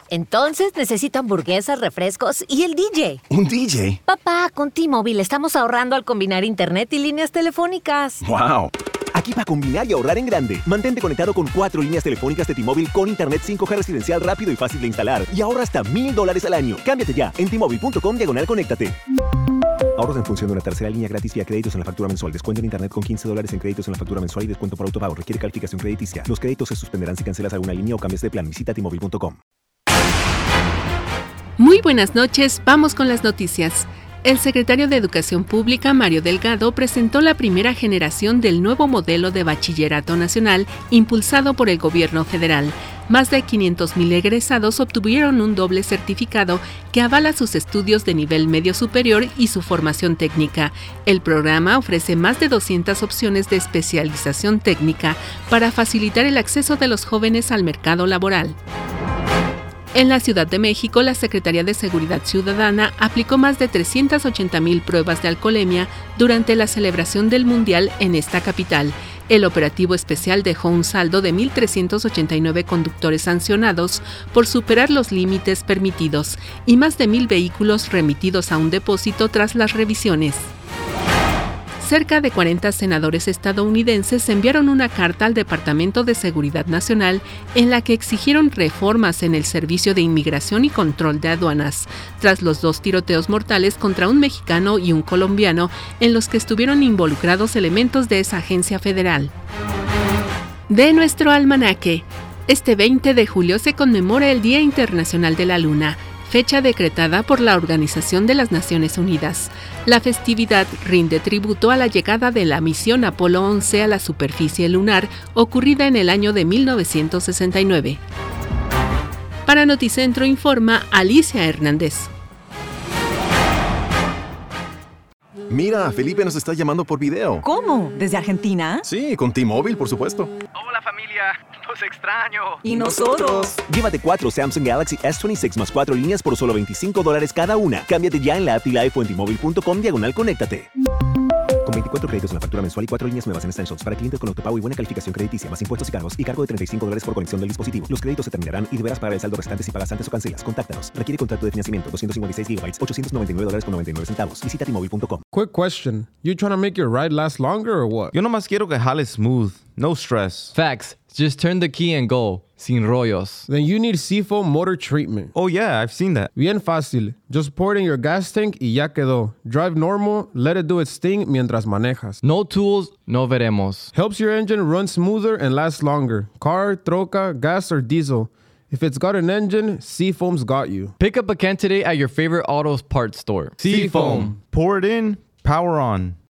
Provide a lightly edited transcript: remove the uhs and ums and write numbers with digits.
Entonces necesito hamburguesas, refrescos y el DJ. ¿Un DJ? Papá, con T-Mobile estamos ahorrando al combinar internet y líneas telefónicas. ¡Wow! Aquí para combinar y ahorrar en grande. Mantente conectado con 4 líneas telefónicas de T-Mobile con internet 5G residencial rápido y fácil de instalar. Y ahorra hasta $1,000 al año. Cámbiate ya en T-Mobile.com/conéctate. Ahorros en función de una tercera línea gratis vía créditos en la factura mensual. Descuento en internet con $15 en créditos en la factura mensual y descuento por autopago. Requiere calificación crediticia. Los créditos se suspenderán si cancelas alguna línea o cambias de plan. Visita T-Mobile.com. Muy buenas noches, vamos con las noticias. El secretario de Educación Pública, Mario Delgado, presentó la primera generación del nuevo modelo de bachillerato nacional impulsado por el gobierno federal. Más de 500,000 egresados obtuvieron un doble certificado que avala sus estudios de nivel medio superior y su formación técnica. El programa ofrece más de 200 opciones de especialización técnica para facilitar el acceso de los jóvenes al mercado laboral. En la Ciudad de México, la Secretaría de Seguridad Ciudadana aplicó más de 380,000 pruebas de alcoholemia durante la celebración del Mundial en esta capital. El operativo especial dejó un saldo de 1,389 conductores sancionados por superar los límites permitidos y más de 1,000 vehículos remitidos a un depósito tras las revisiones. Cerca de 40 senadores estadounidenses enviaron una carta al Departamento de Seguridad Nacional en la que exigieron reformas en el Servicio de Inmigración y Control de Aduanas, tras los 2 tiroteos mortales contra un mexicano y un colombiano en los que estuvieron involucrados elementos de esa agencia federal. De nuestro almanaque, este 20 de julio se conmemora el Día Internacional de la Luna, fecha decretada por la Organización de las Naciones Unidas. La festividad rinde tributo a la llegada de la misión Apolo 11 a la superficie lunar, ocurrida en el año de 1969. Para Noticentro informa Alicia Hernández. Mira, Felipe nos está llamando por video. ¿Cómo? ¿Desde Argentina? Sí, con T-Mobile, por supuesto. Hola familia, los extraño. ¿Y nosotros? Llévate 4 Samsung Galaxy S26 más 4 líneas por solo $25 cada una. Cámbiate ya en la app Life o en T-Mobile.com/conéctate. Con 24 créditos en la factura mensual y 4 líneas nuevas en Essentials para clientes con autopago y buena calificación crediticia, más impuestos y cargo de $35 por conexión del dispositivo. Los créditos se terminarán y deberás pagar el saldo restante si pagas antes o cancelas. Contáctanos. Requiere contrato de financiamiento. 256 GB, $899.99. Visita T-Mobile.com. Quick question. You trying to make your ride last longer or what? Yo nomás quiero que jale smooth. No stress. Facts. Just turn the key and go. Sin rollos. Then you need Seafoam Motor Treatment. Oh yeah, I've seen that. Bien fácil. Just pour it in your gas tank y ya quedó. Drive normal, let it do its thing mientras manejas. No tools, no veremos. Helps your engine run smoother and last longer. Car, troca, gas, or diesel. If it's got an engine, Seafoam's got you. Pick up a can today at your favorite auto parts store. Seafoam. Pour it in, power on.